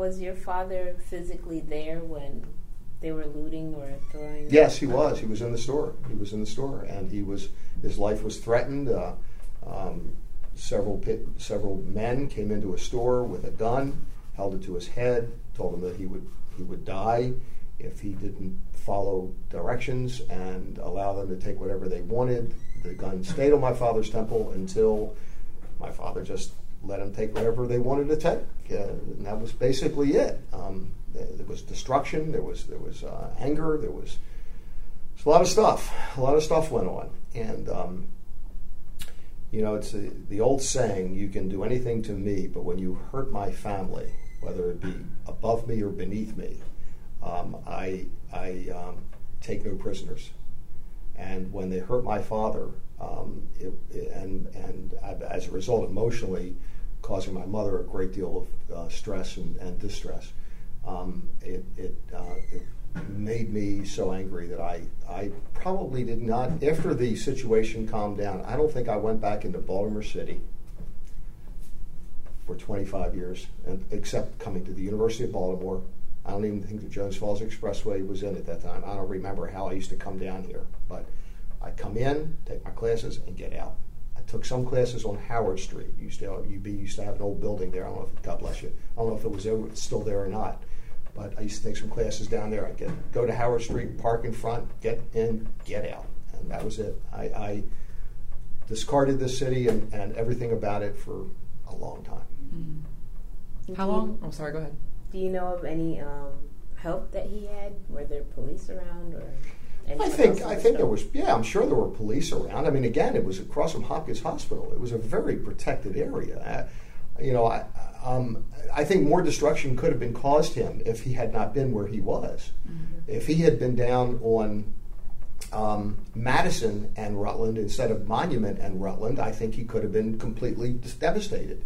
Was your father physically there when they were looting or throwing? Yes, he was. He was in the store. He was in the store, and his life was threatened. Several men came into a store with a gun, held it to his head, told him that he would die if he didn't follow directions and allow them to take whatever they wanted. The gun stayed on my father's temple until my father just let them take whatever they wanted to take, and that was basically it. There was destruction. There was anger. There was a lot of stuff. A lot of stuff went on, and it's the old saying: "You can do anything to me, but when you hurt my family, whether it be above me or beneath me, I take no prisoners." And when they hurt my father, and as a result, emotionally causing my mother a great deal of stress and distress, it made me so angry that I probably did not, after the situation calmed down, I don't think I went back into Baltimore City for 25 years, except coming to the University of Baltimore. I don't even think the Jones Falls Expressway was in at that time. I don't remember how I used to come down here, but I'd come in, take my classes, and get out. I took some classes on Howard Street. UB used to have an old building there. I don't know if, God bless you, I don't know if it was still there or not, but I used to take some classes down there. I'd go to Howard Street, park in front, get in, get out, and that was it. I discarded this city and everything about it for a long time. Mm-hmm. How long? Oh, sorry, go ahead. Do you know of any help that he had? Were there police around, or? I think there was. Yeah, I'm sure there were police around. I mean, again, it was across from Hopkins Hospital. It was a very protected area. I think more destruction could have been caused him if he had not been where he was. Mm-hmm. If he had been down on Madison and Rutland instead of Monument and Rutland, I think he could have been completely devastated.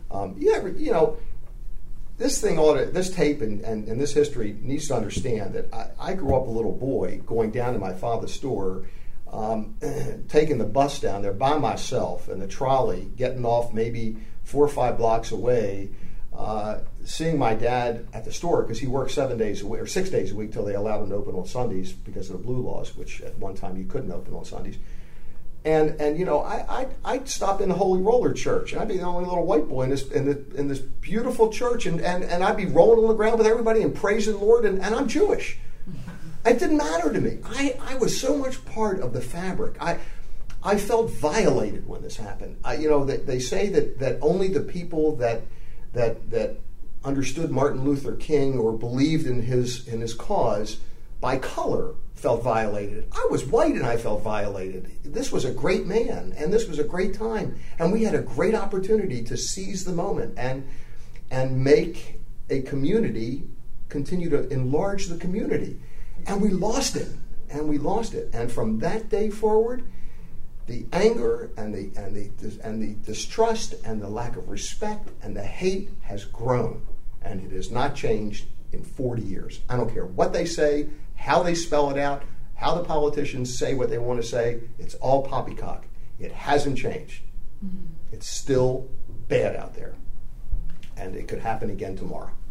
This tape and this history needs to understand that I grew up a little boy going down to my father's store, taking the bus down there by myself and the trolley, getting off maybe 4 or 5 blocks away, seeing my dad at the store because he worked 7 days a week or 6 days a week till they allowed him to open on Sundays because of the blue laws, which at one time you couldn't open on Sundays. And I'd stop in the Holy Roller Church, and I'd be the only little white boy in this beautiful church, and I'd be rolling on the ground with everybody and praising the Lord, and I'm Jewish. It didn't matter to me. I was so much part of the fabric. I felt violated when this happened. They say that only the people that understood Martin Luther King or believed in his cause by color felt violated. I was white and I felt violated. This was a great man and this was a great time, and we had a great opportunity to seize the moment and make a community, continue to enlarge the community, and we lost it. And from that day forward, the anger and the distrust and the lack of respect and the hate has grown, and it has not changed in 40 years. I don't care what they say, how they spell it out, how the politicians say what they want to say. It's all poppycock. It hasn't changed. Mm-hmm. It's still bad out there. And it could happen again tomorrow.